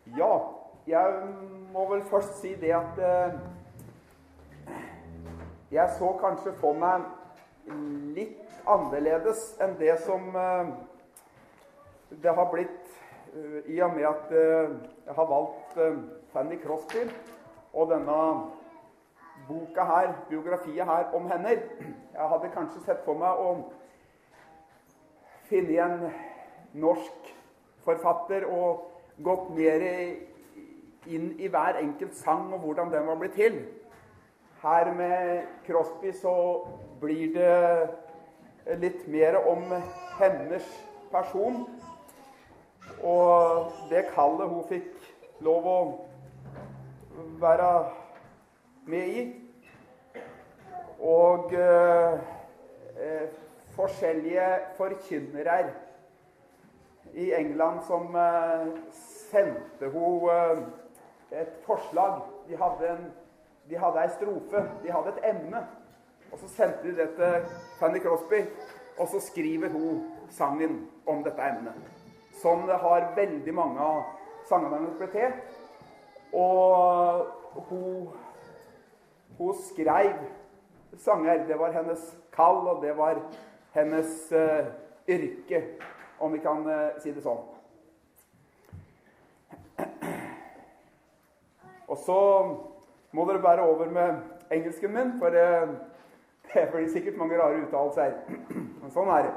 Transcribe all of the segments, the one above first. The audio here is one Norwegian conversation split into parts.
Ja, jeg må vel først si det at jeg så kanskje for meg litt annerledes enn det som det har blitt i og med at jeg har valgt Fanny Crosby og denne boka her, biografiet her om henne. Jeg hadde kanskje sett for meg å finne en norsk forfatter og gått mer inn i hver enkelt sang og hvordan den var blitt til. Her med Crosby så blir det litt mer om hennes person og det kallet hun fikk lov å være med i. Og forskjellige forkynnere i England som sendte hun et forslag. De hadde en strofe, de hadde et emne, og så sendte de det til Fanny Crosby, og så skriver hun sangen om dette emnet. Sånn det har veldig mange av sangene hennes blitt til, og hun skrev sanger. Det var hennes kall, og det var hennes yrke, om vi kan si det sånn. Og så må dere bære over med engelsken min, for det blir sikkert mange rare uttalelser. Men sånn er det.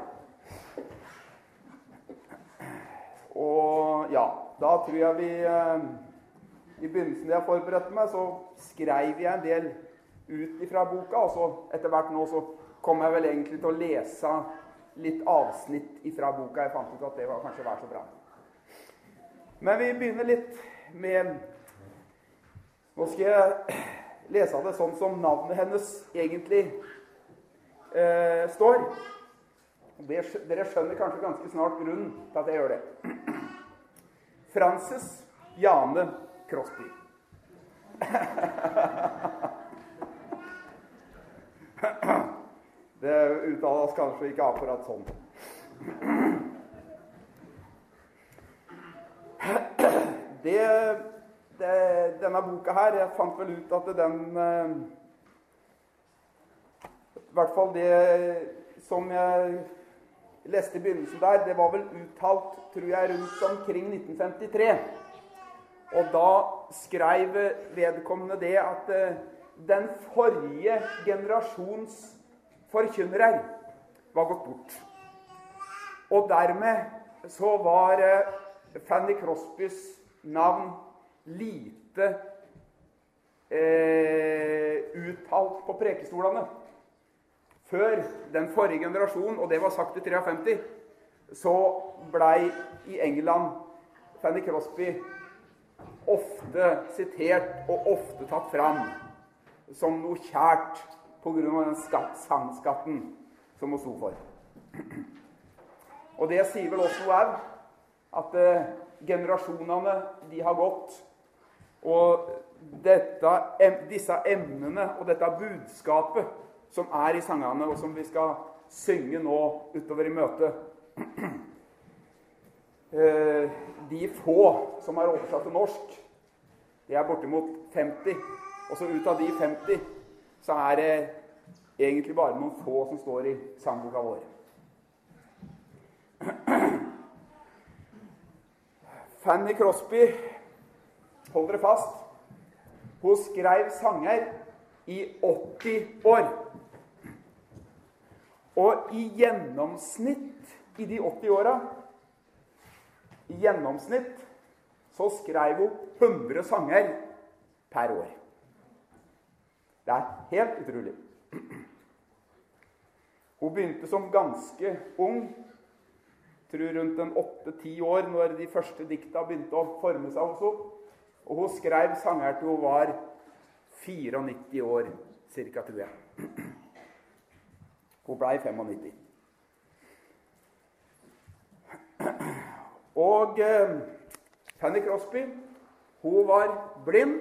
Og ja, da tror jeg vi i begynnelsen da jeg forberedte meg, så skrev jeg en del ut ifra boka, og så etter hvert nå så kom jeg vel egentlig til å lese litt avsnitt ifra boka. Jeg fant ut at det var kanskje var så bra. Men vi begynner litt med, nå skal jeg lese det sånn som navnet hennes egentlig står. Dere skjønner kanskje ganske snart grunnen til at jeg gjør det. Frances Jane Crosby. Det uttales kanskje ikke akkurat sånn. Denne boka her, jeg fant vel ut at den i hvert fall det som jeg leste i begynnelsen der, det var vel uttalt, tror jeg, rundt omkring 1953. Og da skrev vedkommende det at den forrige generasjons forkynnere var gått bort. Og dermed så var Fanny Crosbys navn lite uttalt på prekestolene. Før den forrige generasjonen, og det var sagt i 53, så blei i England Fanny Crosby ofte sitert og ofte tatt fram som noe kjært på grunn av den sangskatten som hun sto for. Og det sier vel også noe at generasjonene de har gått, og disse emnene og dette budskapet som er i sangene, og som vi skal synge nå utover i møtet. De få som er oversatt til norsk, det er bortimot 50, og så ut av de 50 så er det egentlig bare noen få som står i sangboka vår. Fanny Crosby, hold dere fast, hun skrev sanger i 80 år. Og i gjennomsnitt i de 80 åra, i gjennomsnitt, så skrev hun 100 sanger per år. Det er helt utrolig. Hun begynte som ganske ung, tror rundt en 8-10 år, når de første dikta begynte å forme seg også. Og hun skrev sanger til hun var 94 år, cirka, tror jeg. Hun ble 95. Og Fanny Crosby, hun var blind,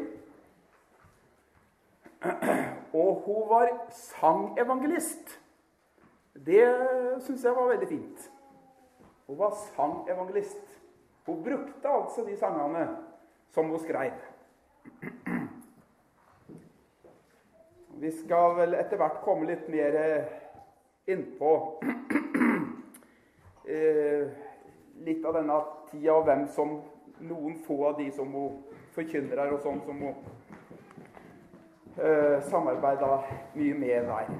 og hun var sangevangelist. Det synes jeg var veldig fint. Hun var sangevangelist. Hun brukte altså de sangene som hun skrev. Vi skal vel etter hvert komme litt mer innpå litt av denne tida, og hvem som noen få av de som hun forkynner her, og sånn som hun samarbeidet mye med der.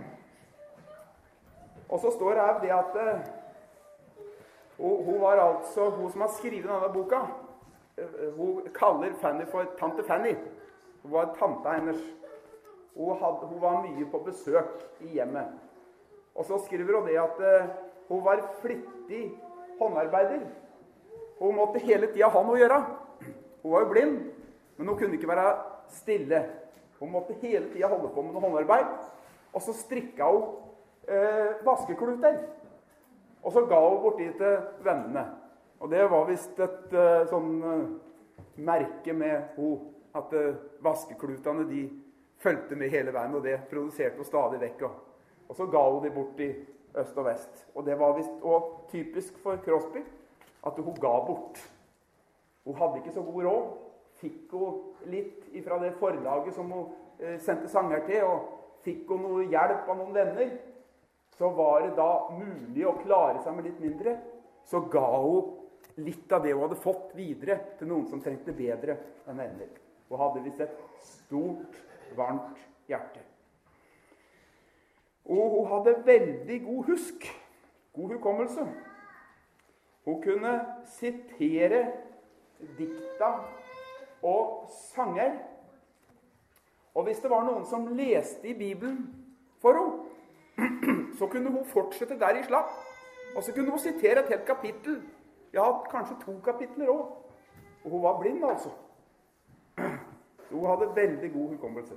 Og så står det her det at hun var altså, hun som har skrevet denne boka, hun kaller Fanny for tante Fanny. Hun var tante hennes. Hun var mye på besøk i hjemmet. Og så skriver hun det at hun var flittig håndarbeider. Hun måtte hele tiden ha noe å gjøre. Hun var jo blind, men hun kunne ikke være stille. Hun måtte hele tiden holde på med noe håndarbeid. Og så strikket hun vaskekluter. Og så ga hun borti til vennene. Og det var vist et merke med hun, at vaskeklutene de følte med hele veien, og det produserte hun stadig vekk. Og så ga hun de bort i øst og vest. Og det var vist også typisk for Crosby, at hun ga bort. Hun hadde ikke så god råd. Fikk hun litt fra det forlaget som hun sendte sanger til, og fikk hun noe hjelp av noen venner, så var det da mulig å klare seg med litt mindre. Så ga hun litt av det hun hadde fått videre til noen som trengte bedre enn venner. Hun hadde vist et stort, varmt hjerte. Og hun hadde veldig god husk, god hukommelse. Hun kunne sitere dikta og sanger. Og hvis det var noen som leste i Bibelen for henne, så kunne hun fortsette der i slapp. Og så kunne hun sitere et helt kapittel. Ja, kanskje 2 kapitler også. Og hun var blind, altså. Så hun hadde veldig god hukommelse.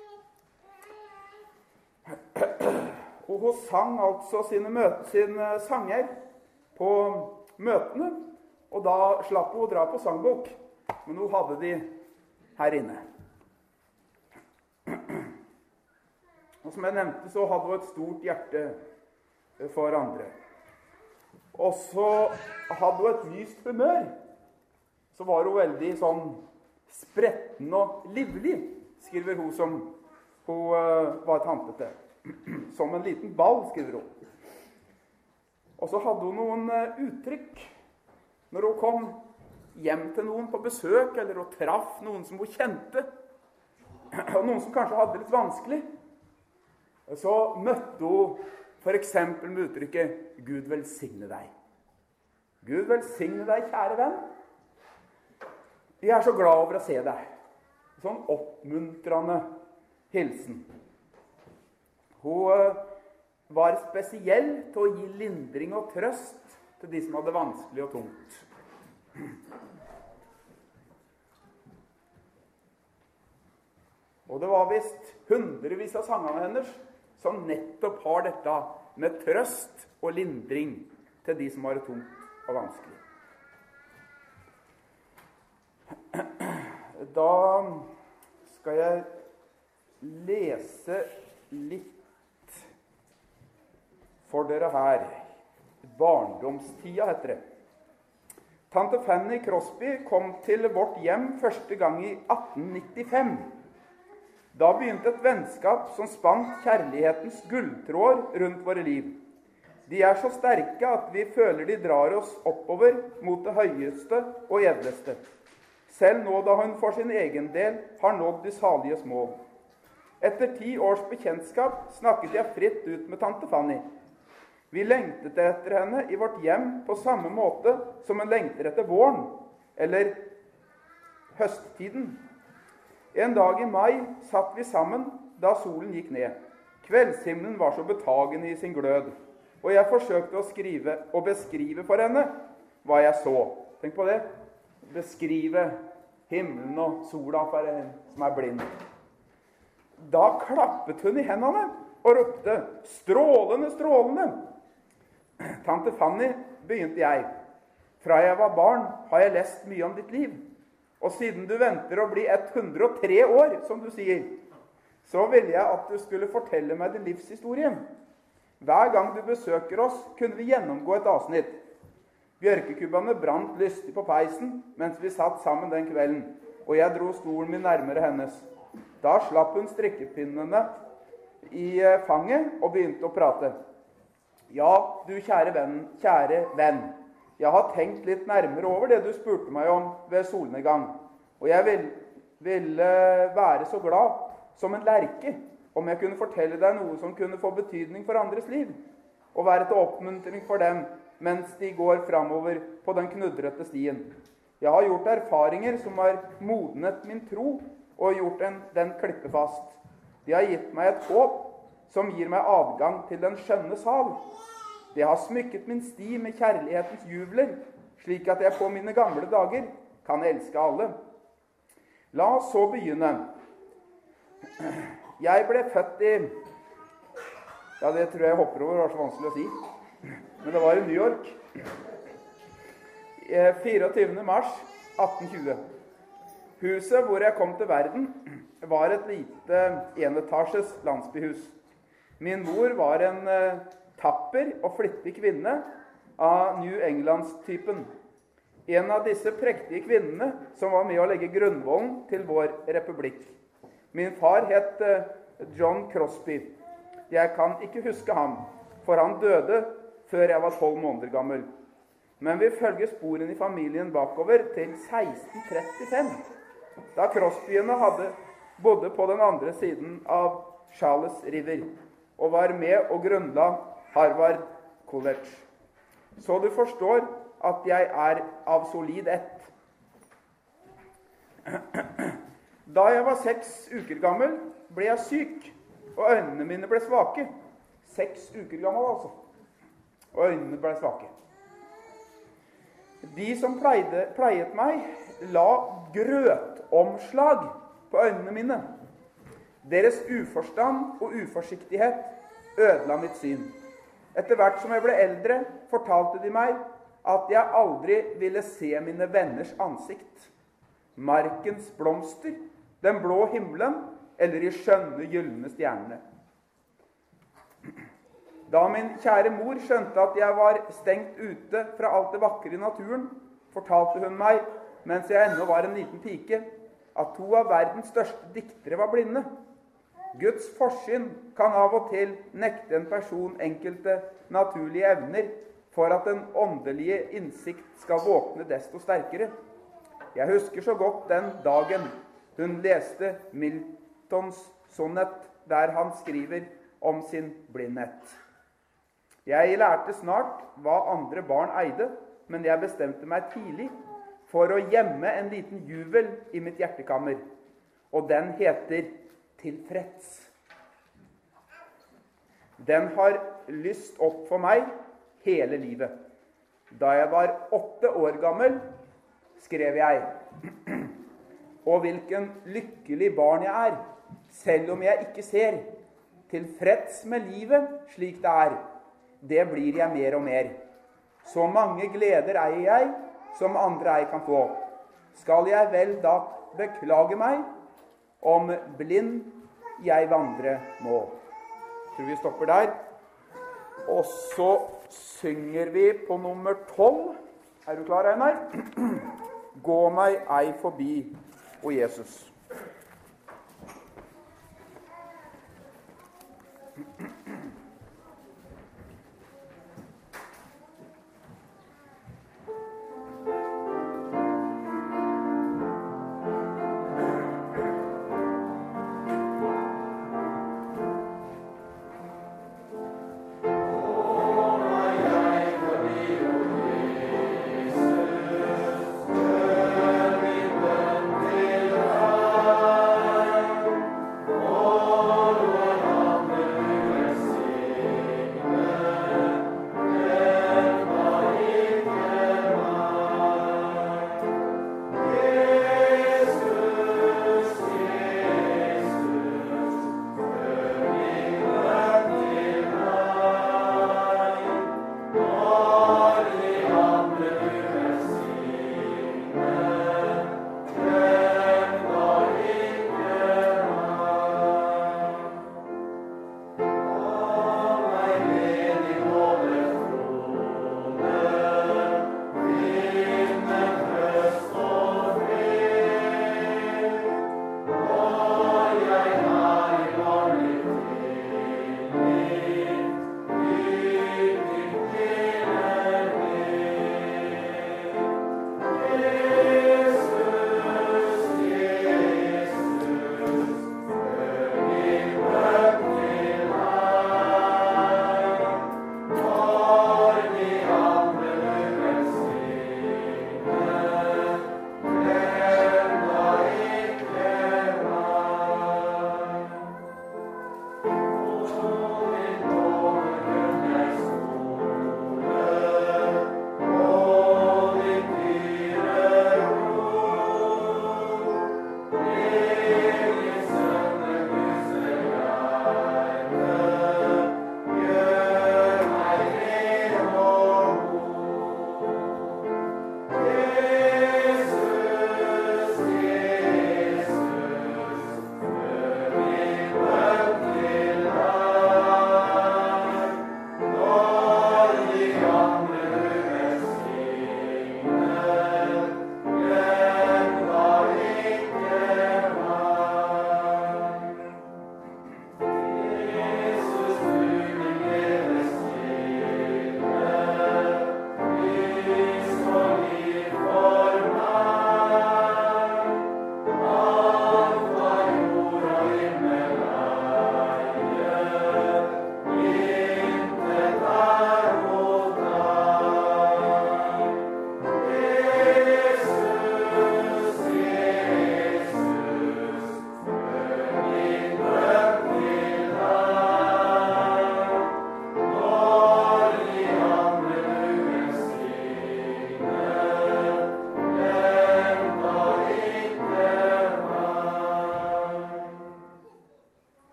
Og hun sang altså sine sanger på møtene, og da slapp hun å dra på sangbok. Men hun hadde de her inne. Og som jeg nevnte, så hadde hun et stort hjerte for andre. Og så hadde hun et lyst humør. Så var hun veldig sånn spretten og livlig, skriver hun som hun var tante til. Som en liten ball, skriver hun. Og så hadde hun noen uttrykk når hun kom hjem til noen på besøk, eller hun traff noen som hun kjente, og noen som kanskje hadde det litt vanskelig. Så møtte hun for eksempel med uttrykket «Gud velsigne deg». «Gud velsigne deg, kjære venn. Jeg er så glad over å se deg». Sånn oppmuntrende hilsen. Hun var spesiell til å gi lindring og trøst til de som hadde vanskelig og tungt. Og det var vist hundrevis av sangene hennes som nettopp har dette med trøst og lindring til de som har det tungt og vanskelig. Da skal jeg lese litt for dere her. Barndomstida heter det. Tante Fanny Crosby kom til vårt hjem første gang i 1895. Da begynte et vennskap som spant kjærlighetens gulltråd rundt våre liv. De er så sterke at vi føler de drar oss oppover mot det høyeste og edleste. Selv nå da hun for sin egen del har nådd de saliges mål. Etter 10 års bekjentskap snakket jeg fritt ut med tante Fanny. Vi lengtet etter henne i vårt hjem på samme måte som en lengter etter våren, eller høsttiden. En dag i mai satt vi sammen da solen gikk ned. Kveldshimmelen var så betagende i sin glød, og jeg forsøkte å skrive og beskrive for henne hva jeg så. Tenk på det. Beskrive himmelen og sola for en som er blind. Da klappet hun i hendene og ropte, «Strålende, strålende!» Tante Fanny, begynte jeg. Fra jeg var barn har jeg lest mye om ditt liv. Og siden du venter å bli 103 år, som du sier, så ville jeg at du skulle fortelle meg din livshistorie. Hver gang du besøker oss, kunne vi gjennomgå et avsnitt. Bjørkekubbene brant lystig på peisen mens vi satt sammen den kvelden. og jeg dro stolen min nærmere hennes. Da slapp hun strikkepinnene i fanget og begynte å prate. Ja, du kjære venn, jeg har tenkt litt nærmere over det du spurte meg om ved solnedgang, og jeg ville være så glad som en lerke om jeg kunne fortelle deg noe som kunne få betydning for andres liv, og være til oppmuntring for dem mens de går framover på den knudrete stien. Jeg har gjort erfaringer som har modnet min tro og gjort den klippefast. De har gitt meg et håp som gir meg adgang til den skjønne sal. Det har smykket min sti med kjærlighetens jubler, slik at jeg på mine gamle dager kan elske alle. La oss så begynne. Jeg ble født i... Ja, det tror jeg hopper over, det var så vanskelig å si. Men det var i New York. 24. mars 1820. Huset hvor jeg kom til verden var et lite enetasjes landsbyhus. Min mor var en tapper og flittig kvinne av New Englands-typen. En av disse prektige kvinnene som var med å legge grunnvollen til vår republikk. Min far het John Crosby. Jeg kan ikke huske ham, for han døde før jeg var 12 måneder gammel. Men vi følger sporene i familien bakover til 1635, da Crosbyene bodde på den andre siden av Charles River, og var med og grunnla Harvard College. Så du forstår at jeg er av solid ett. Da jeg var 6 uker gammel, ble jeg syk, og øynene mine ble svake. 6 uker gammel, altså. Og øynene ble svake. De som pleiet meg, la grøtomslag på øynene mine. Deres uforstand og uforsiktighet ødela mitt syn. Etter hvert som jeg ble eldre, fortalte de meg at jeg aldri ville se mine venners ansikt. Markens blomster, den blå himmelen, eller de skjønne gyllene stjernene. Da min kjære mor skjønte at jeg var stengt ute fra alt det vakre i naturen, fortalte hun meg, mens jeg ennå var en liten pike, at 2 av verdens største diktere var blinde. Guds forsyn kan av og til nekte en person enkelte naturlige evner for at den åndelige innsikt skal våkne desto sterkere. Jeg husker så godt den dagen hun leste Miltons sonett, der han skriver om sin blindhet. Jeg lærte snart hva andre barn eide, men jeg bestemte meg tidlig for å gjemme en liten jubel i mitt hjertekammer, og den heter tilfreds. Den har lyst opp for meg hele livet. Da jeg var 8 år gammel, skrev jeg, og hvilken lykkelig barn jeg er, selv om jeg ikke ser, tilfreds med livet slik det er. Det blir jeg mer og mer. Så mange gleder eier jeg, som andre ei kan få. Skal jeg vel da beklage meg, om blind jeg vandre må. Jeg tror vi stopper der. Og så synger vi på nummer 12. Er du klar, Einar? Gå meg ei forbi, o Jesus.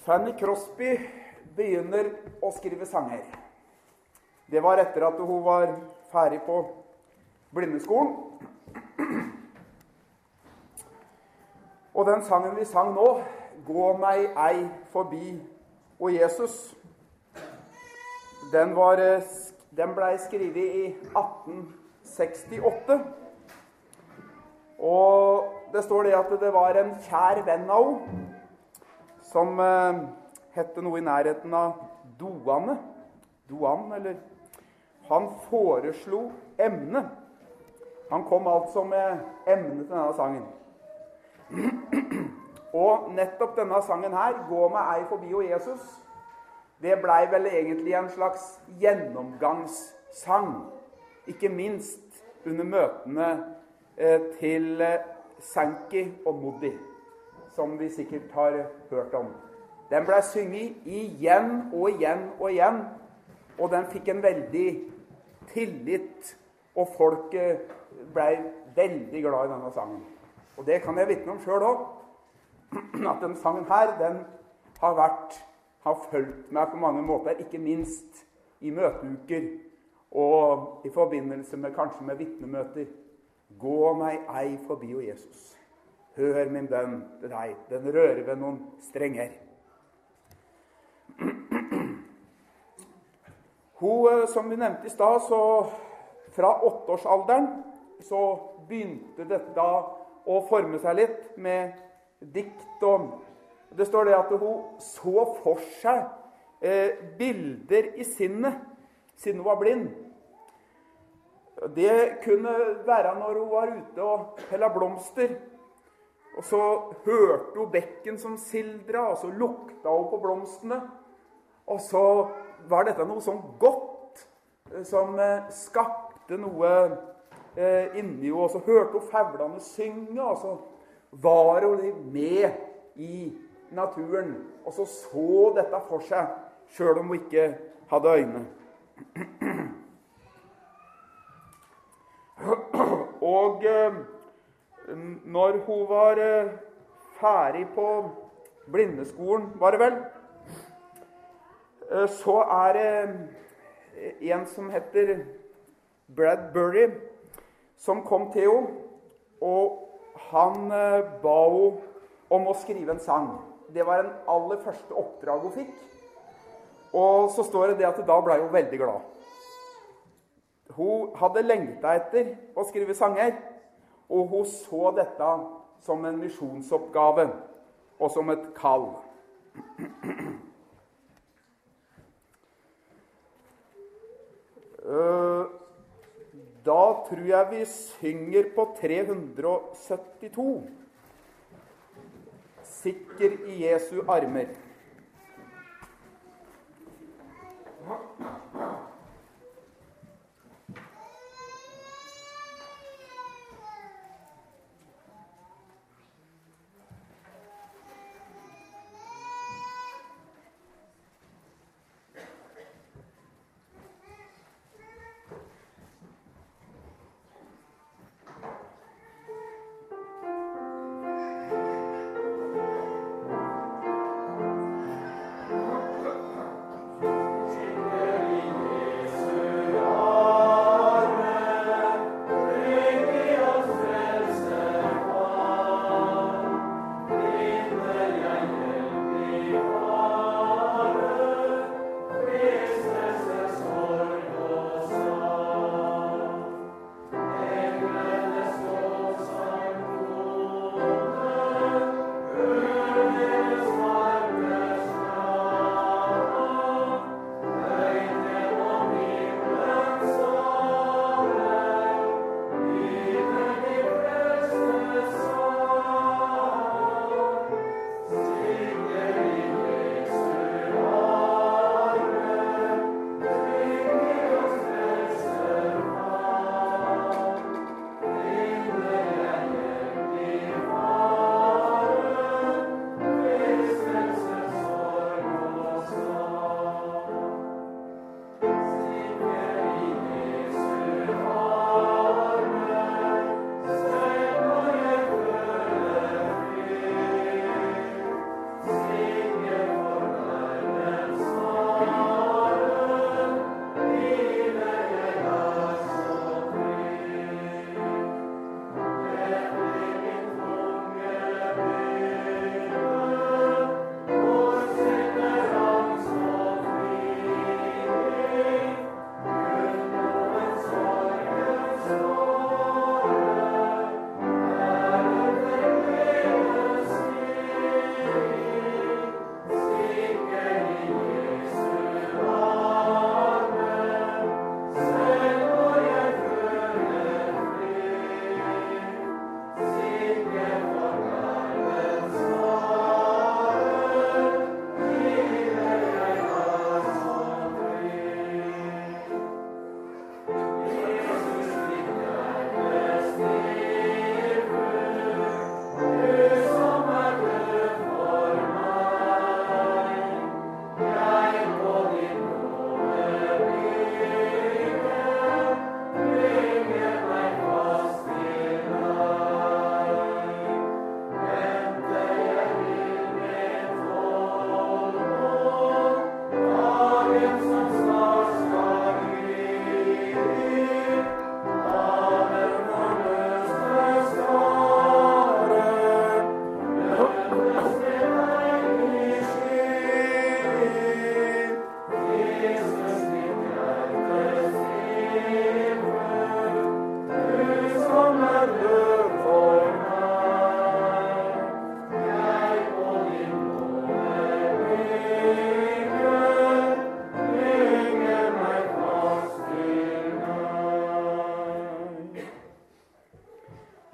Fanny Crosby begynner å skrive sanger. Det var etter at hun var ferdig på blindeskolen. Og den sangen vi sang nå, «Gå meg ei forbi, o Jesus», den ble skrevet i 1868. Og det står det at det var en kjær venn av henne, som hette noe i nærheten av Doane, eller han foreslo emne. Han kom altså med emne til denne sangen. Og nettopp denne sangen her, «Gå meg ei forbi, o Jesus», det ble vel egentlig en slags gjennomgangssang, ikke minst under møtene til Sankey og Moody, som vi sikkert har hørt om. Den ble synget igjen og igjen og igjen, og den fikk en veldig tillit, og folk ble veldig glad i denne sangen. Og det kan jeg vitne om selv også, at den sangen her, den har fulgt meg på mange måter, ikke minst i møteuker, og i forbindelse med kanskje med vitnemøter. Gå meg ei forbi, o Jesus. Hør min bønn til deg, den rører ved noen strenger. Hun, som vi nevnte i stad, så fra 8-årsalderen så begynte dette å forme seg litt med dikt, og det står det at hun så for seg bilder i sinnet, siden hun var blind. Det kunne være når hun var ute og hellet blomster, og så hørte hun bekken som sildra, og så lukta hun på blomstene, og så var dette noe sånn godt, som skapte noe inni henne, og så hørte hun fuglene synge, og så var hun med i naturen, og så dette for seg, selv om hun ikke hadde øyne. Og når hun var ferdig på blindeskolen, var det vel, så det en som heter Bradbury, som kom til henne, og han ba henne om å skrive en sang. Det var den aller første oppdrag hun fikk. Og så står det at da ble hun veldig glad. Hun hadde lengtet etter å skrive sanger, og hun så dette som en misjonsoppgave og som et kall. Da tror jeg vi synger på 372. Sikker i Jesu armer.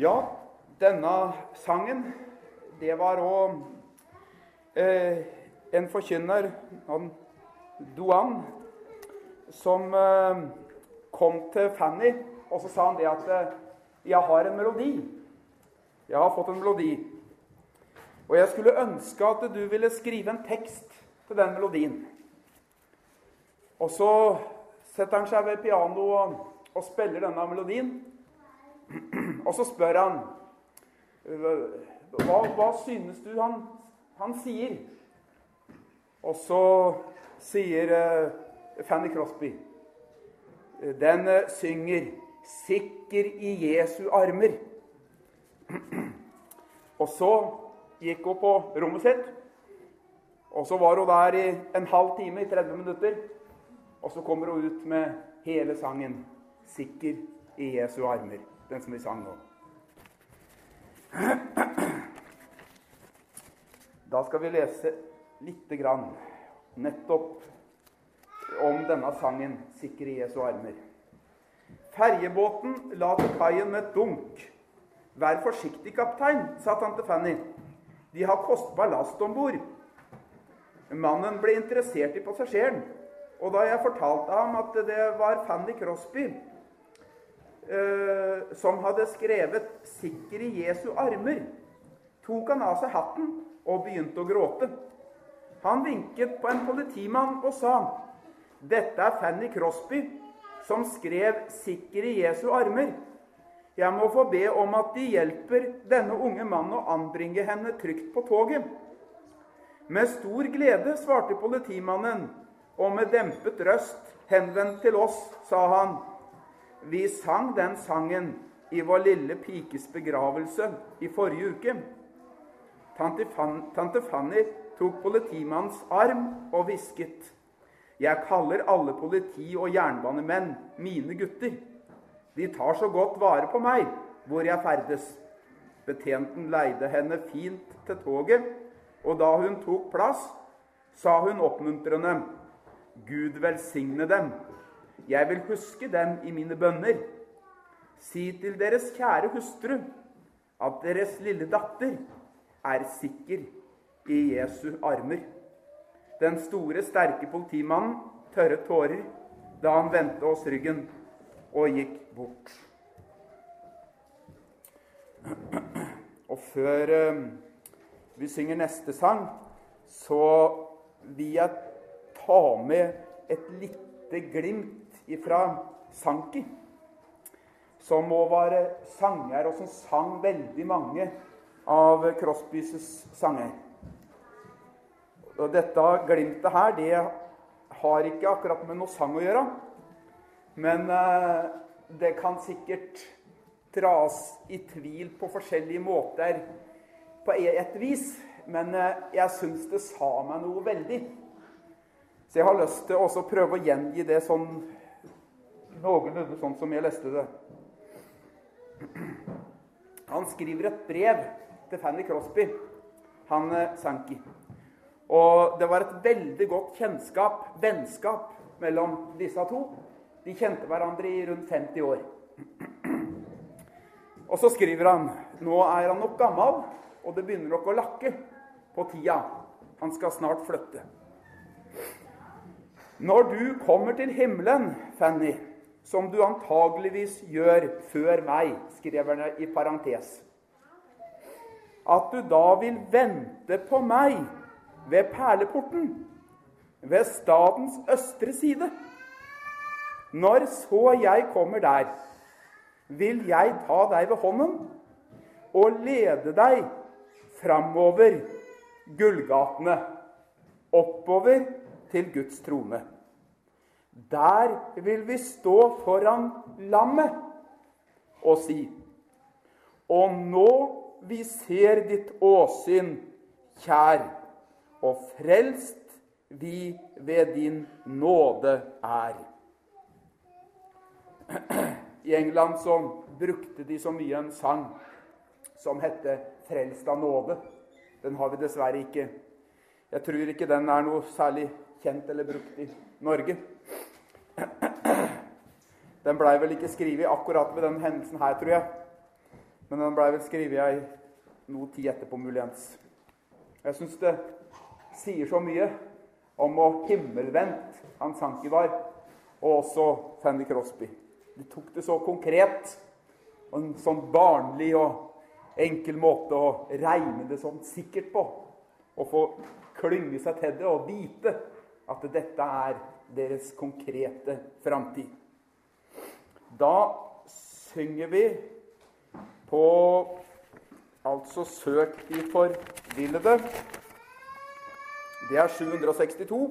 Ja, denne sangen, det var også en forkynner, Duan, som kom til Fanny, og så sa han det at jeg har en melodi. Jeg har fått en melodi. Og jeg skulle ønske at du ville skrive en tekst til den melodien. Og så setter han seg ved piano og spiller denne melodien. Og så spør han, hva synes du han sier? Og så sier Fanny Crosby, den synger sikker i Jesu armer. Og så gikk hun på rommet sitt, og så var hun der i en halv time, i 30 minutter, og så kommer hun ut med hele sangen, sikker i Jesu armer, den som vi sang nå. Da skal vi lese litt grann, nettopp om denne sangen, sikker i Jesu armer. Ferjebåten la til kaien med et dunk. Vær forsiktig, kaptein, sa tante Fanny. De har kostbar last ombord. Mannen ble interessert i passasjeren, og da jeg fortalte ham at det var Fanny Crosby som hadde skrevet 'Sikker i Jesu armer', tok han av seg hatten og begynte å gråte. Han vinket på en politimann og sa, 'Dette er Fanny Crosby, som skrev 'Sikker i Jesu armer'. Jeg må få be om at de hjelper denne unge mannen å anbringe henne trygt på toget.' Med stor glede, svarte politimannen, og med dempet røst henvendt til oss, sa han, 'Vi sang den sangen i vår lille pikes begravelse i forrige uke.' Tante Fanny tok politimannens arm og hvisket, 'Jeg kaller alle politi- og jernbanemenn mine gutter. De tar så godt vare på meg, hvor jeg ferdes.' Betjenten leide henne fint til toget, og da hun tok plass, sa hun oppmuntrende, 'Gud velsigne dem. Jeg vil huske dem i mine bønner. Si til deres kjære hustru at deres lille datter er sikker i Jesu armer.' Den store, sterke politimannen tørret tårer da han vendte oss ryggen og gikk bort. Og før vi synger neste sang, så vil jeg ta med et lite glimt fra Sankey, som må være sanger, og som sang veldig mange av Crosbys sanger. Og dette glimtet her, det har ikke akkurat med noe sang å gjøre, men det kan sikkert dras i tvil på forskjellige måter på et vis, men jeg synes det sa meg noe veldig. Så jeg har lyst til å prøve å gjengi det sånn, noenlunde sånn som jeg leste det. Han skriver et brev til Fanny Crosby, han Sankey. Og det var et veldig godt vennskap mellom disse to. De kjente hverandre i rundt 50 år. Og så skriver han, nå er han nok gammel, og det begynner nok å lakke på tida. Han skal snart flytte. Når du kommer til himmelen, Fanny, som du antageligvis gjør før meg, skriver han i parentes, at du da vil vente på meg ved perleporten, ved stadens østre side. Når så jeg kommer der, vil jeg ta deg ved hånden og lede deg framover gullgatene, oppover til Guds trone. Der vil vi stå foran lammet og si, og nå vi ser ditt åsyn, kjær, og frelst vi ved din nåde er. I England så brukte de så mye en sang som hette Frelst av nåde. Den har vi dessverre ikke. Jeg tror ikke den er noe særlig kjent eller brukt i Norge. Den ble vel ikke skrevet akkurat ved den hendelsen her, tror jeg. men den ble vel skrevet noe tid etterpå muligens. Jeg synes det sier så mye om å himmelvendt Hans Sankivar, og også Fanny Crosby. De tok det så konkret, og en sånn barnlig og enkel måte å regne det sånn sikkert på, og få klynge seg til det og vite at dette deres konkrete framtid. Da synger vi på altså Søk de forvillede. Det 762.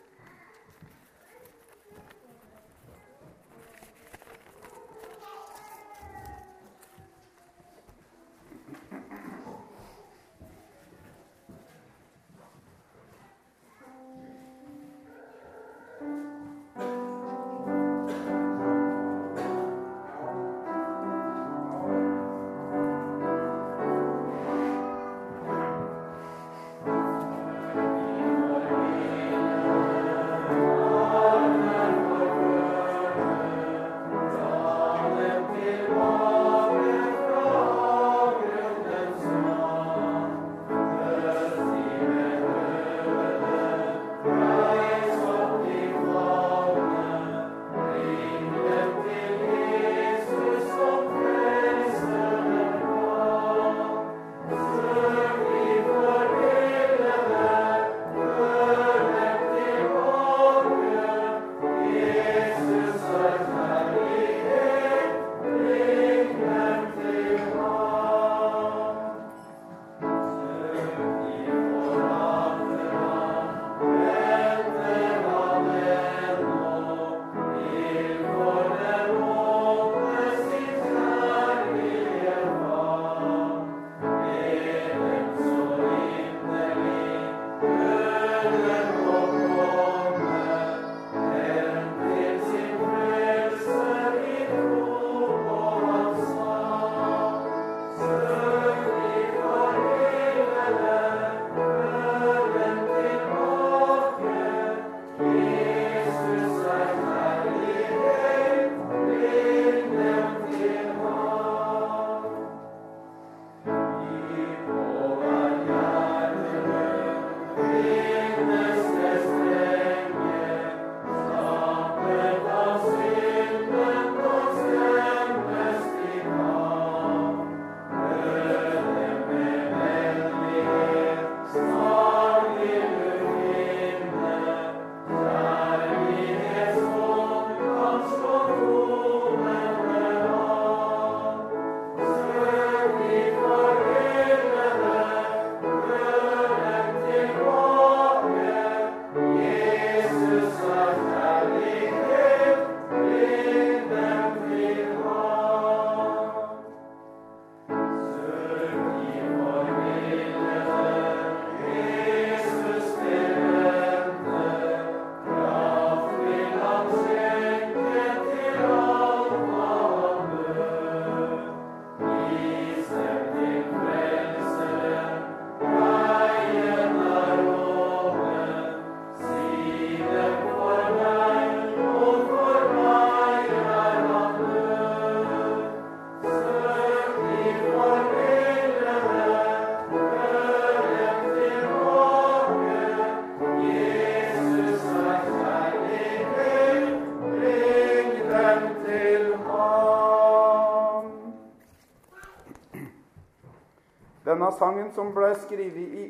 Denne sangen som ble skrevet i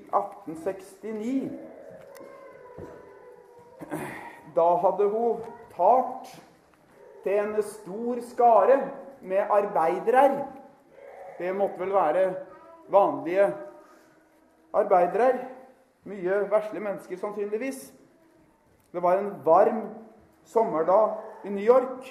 1869, da hadde hun talt til en stor skare med arbeidere. Det måtte vel være vanlige arbeidere, mye verslige mennesker sannsynligvis. Det var en varm sommerdag i New York.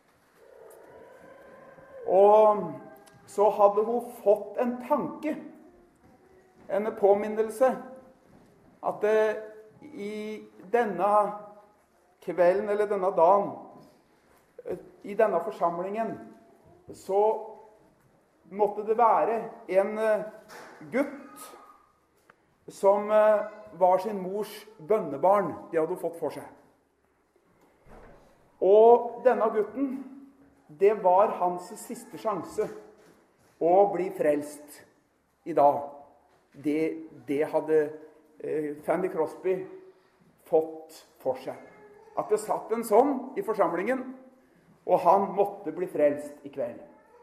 Og så hadde hun fått en tanke, en påminnelse, at i denne kvelden eller denne dagen, i denne forsamlingen, så måtte det være en gutt som var sin mors bønnebarn. Det hadde hun fått for seg. Og denne gutten, det var hans siste sjanse å bli frelst i dag, det hadde Fanny Crosby fått for seg. At det satt en sånn i forsamlingen, og han måtte bli frelst i kveld.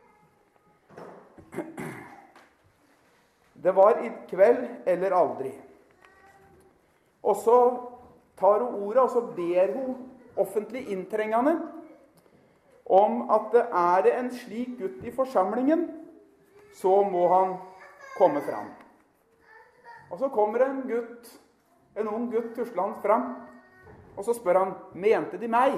Det var i kveld eller aldri. Og så tar hun ordet, og så ber hun offentlig inntrengende om at er det en slik gutt i forsamlingen, så må han komme fram. Og så kommer en ung gutt tuslende fram, og så spør han, mente de meg?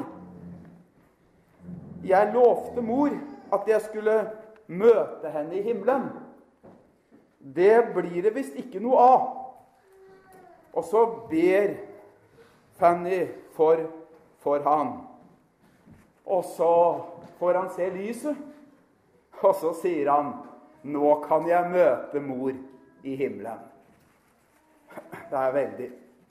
Jeg lovte mor at jeg skulle møte henne i himmelen. Det blir det visst ikke noe av. Og så ber Fanny for han. Og så får han se lyset, og så sier han, nå kan jeg møte mor i himmelen. Det er veldig.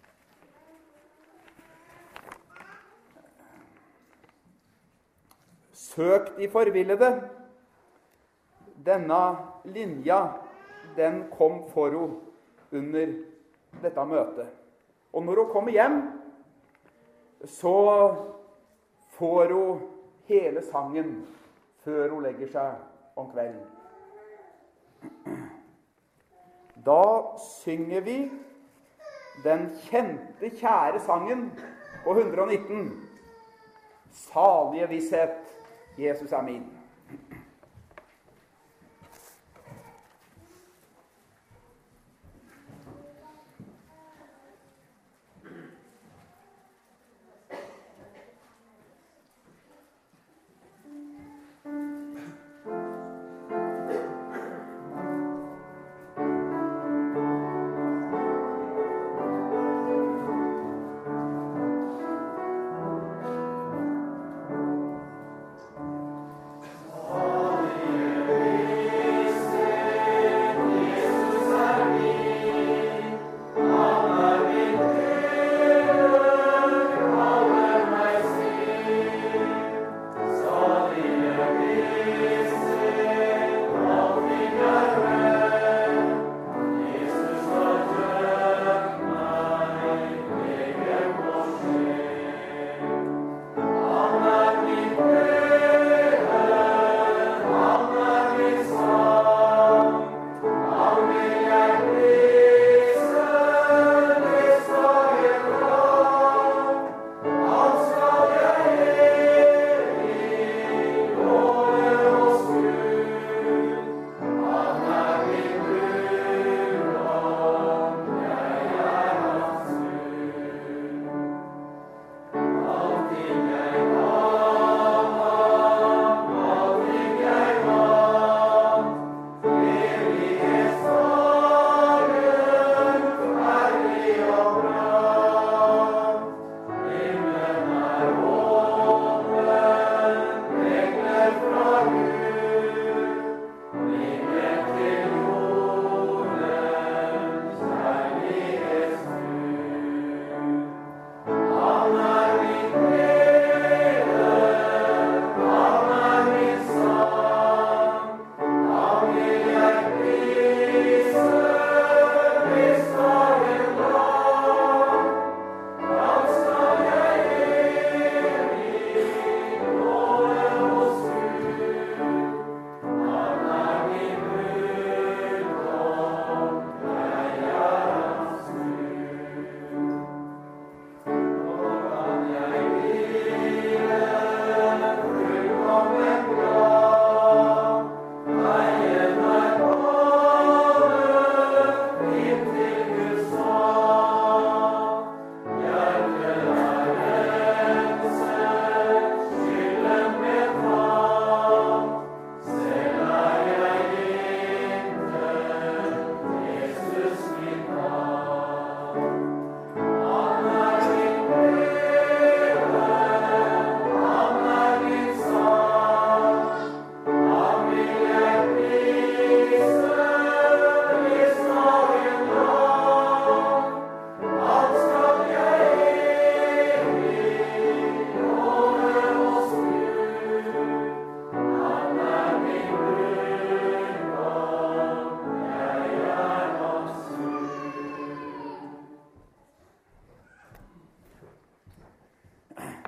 Søkt i forvillede. Denne linja, den kom for henne under dette møtet. Og når hun kommer hjem, så får hun hele sangen før hun legger seg om kvelden. Da synger vi den kjente, kjære sangen på 119. Salige visshet, Jesus er min. Oh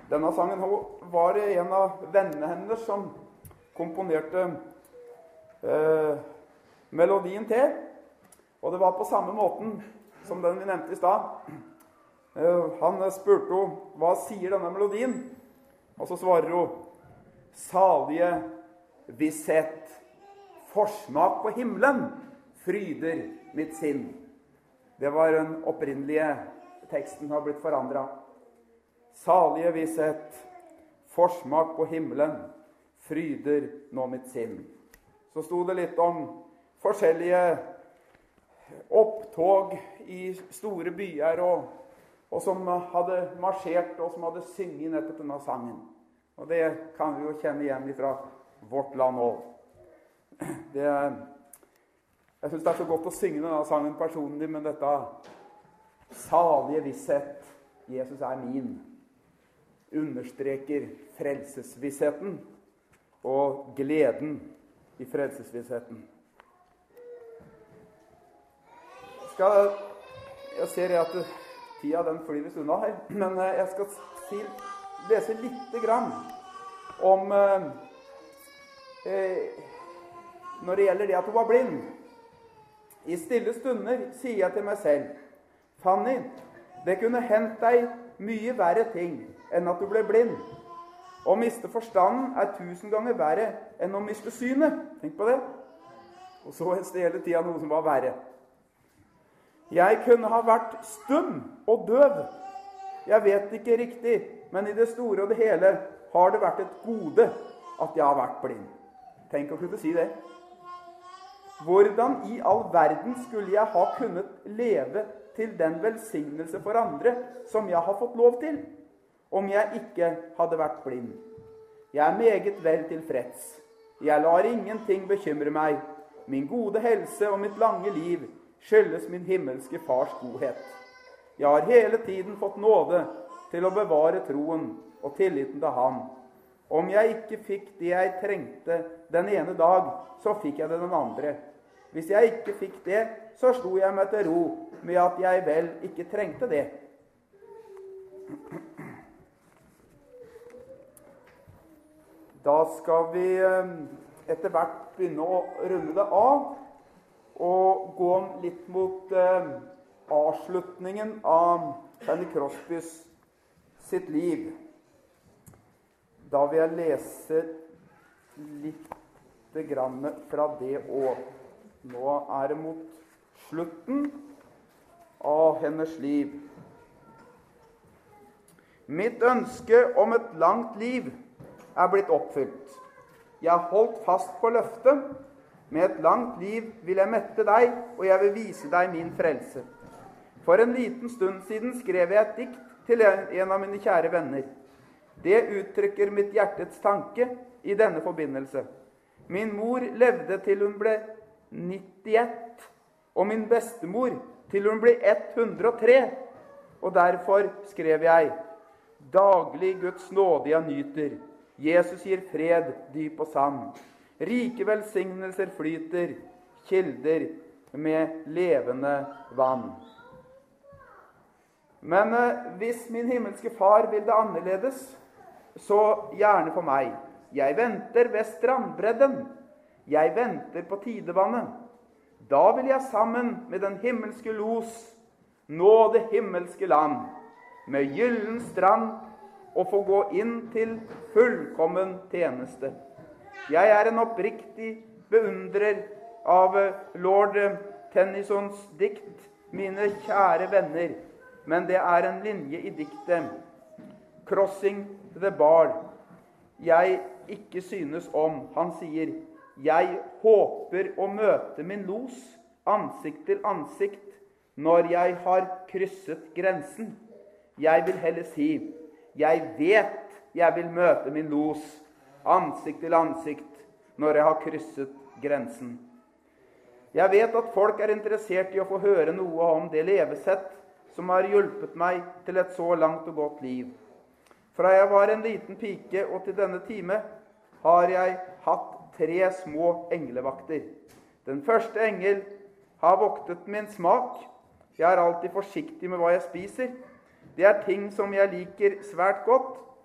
Denne sangen var det en av vennene hennes som komponerte melodien til. Og det var på samme måten som den vi nevnte i stad. Han spurte henne, hva sier denne melodien? Og så svarer hun, salige visshet, forsmak på himmelen, fryder mitt sinn. Det var den opprinnelige teksten har blitt forandret. Salige visshet, forsmak på himmelen, fryder nå mitt sinn. Så sto det litt om forskjellige opptog i store byer, og som hadde marsjert, og som hadde synget nettopp denne sangen. Og det kan vi jo kjenne igjen fra vårt land også. Jeg synes det er så godt å synge denne sangen personlig, men dette salige visshet, Jesus er min, understreker frelsesvissheten og gleden i frelsesvissheten. Jeg ser at tida den flyves unna her, men jeg skal lese litt grann om når det gjelder det at hun var blind. I stille stunder sier jeg til meg selv, Fanny, det kunne hendt deg mye verre ting enn at du ble blind. Å miste forstanden 1000 ganger verre enn å miste synet. Tenk på det. Og så helst hele tida noe som var verre. Jeg kunne ha vært stum og døv. Jeg vet ikke riktig, men i det store og det hele har det vært et gode at jeg har vært blind. Tenk å kunne si det. Hvordan i all verden skulle jeg ha kunnet leve til den velsignelse for andre som jeg har fått lov til, om jeg ikke hadde vært blind? Jeg er meget vel tilfreds. Jeg lar ingenting bekymre meg. Min gode helse og mitt lange liv skyldes min himmelske fars godhet. Jeg har hele tiden fått nåde til å bevare troen og tilliten til ham. Om jeg ikke fikk det jeg trengte den ene dag, så fikk jeg det den andre. Hvis jeg ikke fikk det, så slo jeg meg til ro med at jeg vel ikke trengte det. Da skal vi etter hvert begynne å runde det av, og gå litt mot avslutningen av Fanny Crosbys sitt liv. Da vil jeg lese litt grann fra det år. Nå er det mot slutten av hennes liv. Mitt ønske om et langt liv er blitt oppfylt. Jeg har holdt fast på løftet. Med et langt liv vil jeg mette deg, og jeg vil vise deg min frelse. For en liten stund siden skrev jeg et dikt til en av mine kjære venner. Det uttrykker mitt hjertets tanke i denne forbindelse. Min mor levde til hun ble 91, og min bestemor til hun ble 103. Og derfor skrev jeg, daglig Guds nåde jeg nyter. Jesus gir fred, dyp og sann. Rike velsignelser flyter, kilder med levende vann. Men hvis min himmelske far vil det annerledes, så gjerne for meg. Jeg venter ved strandbredden. Jeg venter på tidevannet. Da vil jeg sammen med den himmelske los nå det himmelske land, med gyllen strand, og få gå inn til fullkommen tjeneste. Jeg er en oppriktig beundrer av lord Tennysons dikt, mine kjære venner, men det er en linje i diktet Crossing the Bar jeg ikke synes om. Han sier, jeg håper å møte min los ansikt til ansikt når jeg har krysset grensen. Jeg vil heller si, jeg vet jeg vil møte min los ansikt til ansikt når jeg har krysset grensen. Jeg vet at folk er interessert i å få høre noe om det levesett som har hjulpet meg til et så langt og godt liv. Fra jeg var en liten pike og til denne time har jeg hatt 3 små englevakter. Den første engel har voktet min smak. Jeg er alltid forsiktig med hva jeg spiser. Det er ting som jeg liker svært godt.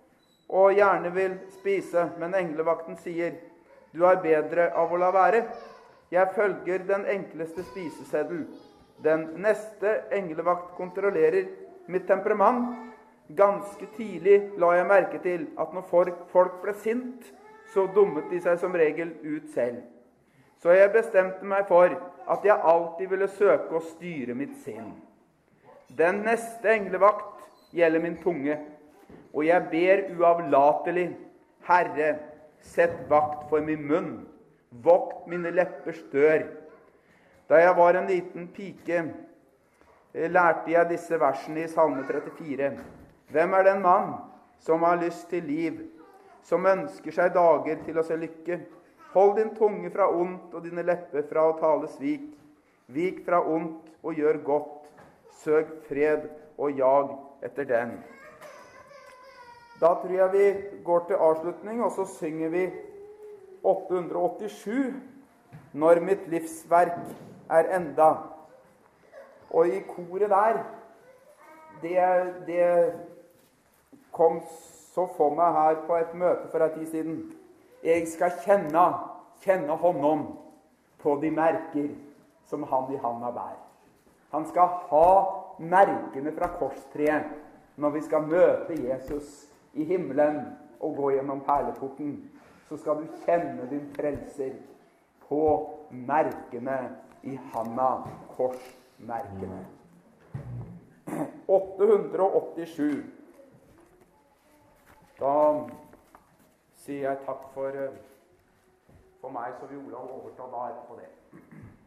og gjerne vil spise, men englevakten sier, du er bedre av å la være. Jeg følger den enkleste spiseseddel. Den neste englevakt kontrollerer mitt temperament. Ganske tidlig la jeg merke til at når folk ble sint, så dummet de seg som regel ut selv. Så jeg bestemte meg for at jeg alltid ville søke å styre mitt sinn. Den neste englevakt gjelder min tunge, og jeg ber uavlatelig, Herre, sett vakt for min munn, vokt mine leppers dør. Da jeg var en liten pike, lærte jeg disse versene i Salme 34. Hvem er den mann som har lyst til liv, som ønsker seg dager til å se lykke? Hold din tunge fra ondt og dine lepper fra å tale svik. Vik fra ondt og gjør godt. Søk fred og jag etter den. Da tror jeg vi går til avslutning, og så synger vi 887, Når mitt livsverk er enda. Og i koret der, det kom så for meg her på et møte for en tid siden. Jeg skal kjenne honom på de merker som han i handa bær. Han skal ha merkene fra korstreet når vi skal møte Jesus i himmelen og gå gjennom perleporten. Så skal du kjenne din frelser på merkene i handa, korsmerkene. 887. Da sier jeg takk for meg, så vi Olav overtar da etterpå det.